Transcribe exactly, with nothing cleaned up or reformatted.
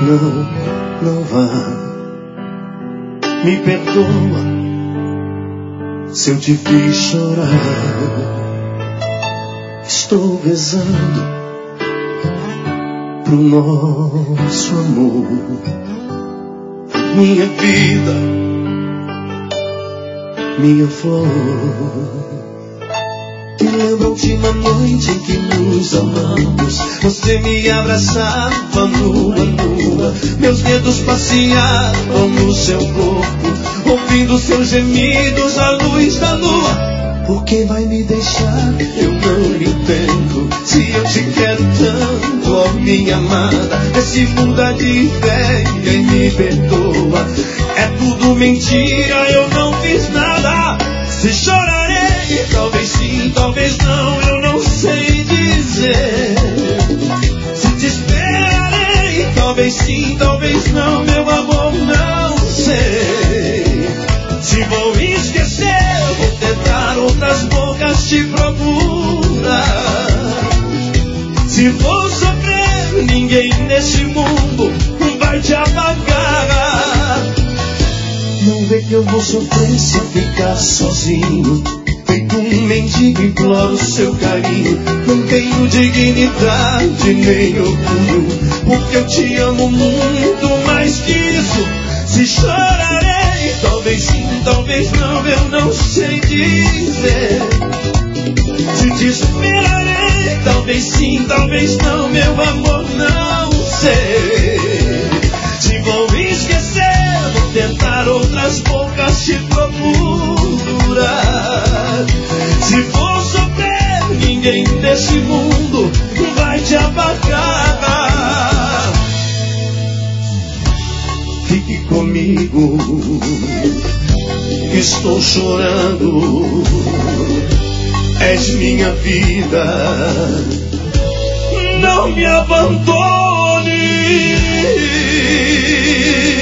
Não, não vá. Me perdoa se eu te fiz chorar. Estou rezando pro nosso amor. Minha vida, minha flor. Me lembro a última noite em que nos amamos. Você me abraçava nua, nua. Meus dedos passeavam no seu corpo, ouvindo seus gemidos à luz da lua. Por que vai me deixar? Eu não entendo. Se eu te quero tanto, ó minha amada, esse muda de ideia e me perdoa. É tudo mentira, eu não fiz nada. Se chorarei, talvez sim, talvez não, eu não sei dizer. Se te esperarei, talvez sim, talvez não, meu amor, não sei. Se vou esquecer, vou tentar, outras bocas te procurar. Se vou sofrer, ninguém nesse mundo vai te apagar. Não vê que eu vou sofrer se eu ficar sozinho. Feito um mendigo, imploro seu carinho. Não tenho dignidade nem orgulho, porque eu te amo muito mais que isso. Se chorarei, talvez sim, talvez não, eu não sei dizer. Se te esperarei, talvez sim, talvez não, meu amor, não sei. Se vou esquecer, vou tentar, outras bocas te procurar. Se for sofrer, ninguém desse mundo vai te apagar. Fique comigo, estou chorando. És minha vida, não me abandone.